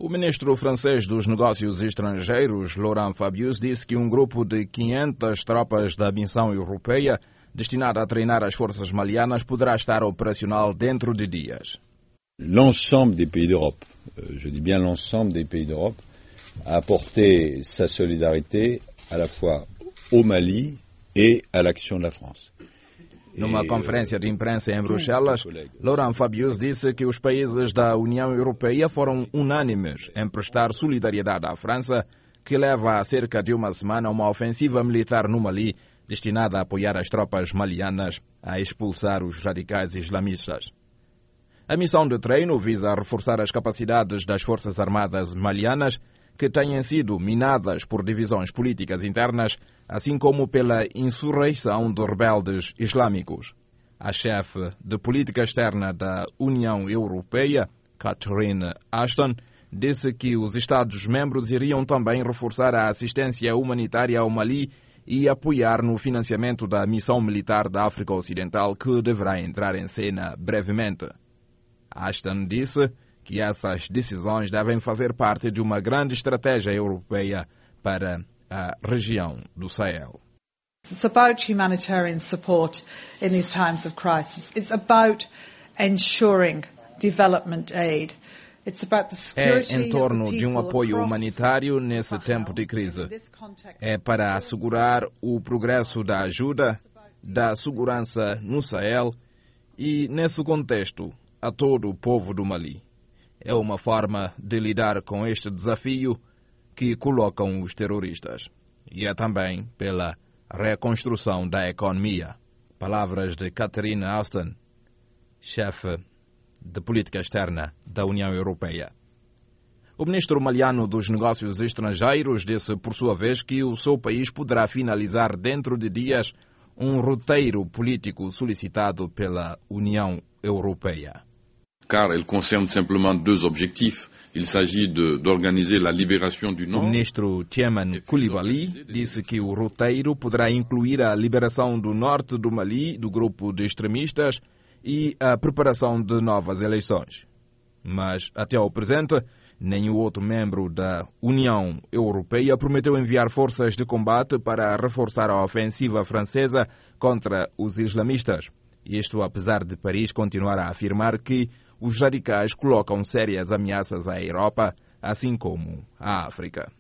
O ministro francês dos Negócios Estrangeiros, Laurent Fabius, disse que um grupo de 500 tropas da missão europeia destinada a treinar as forças malianas poderá estar operacional dentro de dias. L'ensemble des pays d'Europe, je dis bien l'ensemble des pays d'Europe, a apporté sa solidarité à la fois au Mali et à l'action de la France. Numa conferência de imprensa em Bruxelas, Laurent Fabius disse que os países da União Europeia foram unânimes em prestar solidariedade à França, que leva há cerca de uma semana uma ofensiva militar no Mali destinada a apoiar as tropas malianas a expulsar os radicais islamistas. A missão de treino visa reforçar as capacidades das Forças Armadas malianas, que têm sido minadas por divisões políticas internas, assim como pela insurreição de rebeldes islâmicos. A chefe de política externa da União Europeia, Catherine Ashton, disse que os Estados-membros iriam também reforçar a assistência humanitária ao Mali e apoiar no financiamento da missão militar da África Ocidental, que deverá entrar em cena brevemente. Ashton disse que essas decisões devem fazer parte de uma grande estratégia europeia para a região do Sahel. It's about humanitarian support in these times of crisis. It's about ensuring development aid. It's about the security em torno de um apoio humanitário nesse tempo de crise. É para assegurar o progresso da ajuda, da segurança no Sahel e, nesse contexto, a todo o povo do Mali. É uma forma de lidar com este desafio que colocam os terroristas. E é também pela reconstrução da economia. Palavras de Catherine Ashton, chefe de política externa da União Europeia. O ministro maliano dos Negócios Estrangeiros disse, por sua vez, que o seu país poderá finalizar dentro de dias um roteiro político solicitado pela União Europeia. Car elle concerne simplement deux objectifs. Il s'agit d'organiser la libération du Nord. O ministro Tieman Coulibaly disse que o roteiro poderá incluir a liberação do norte do Mali do grupo de extremistas e a preparação de novas eleições. Mas, até ao presente, nenhum outro membro da União Europeia prometeu enviar forças de combate para reforçar a ofensiva francesa contra os islamistas. Isto apesar de Paris continuar a afirmar que os radicais colocam sérias ameaças à Europa, assim como à África.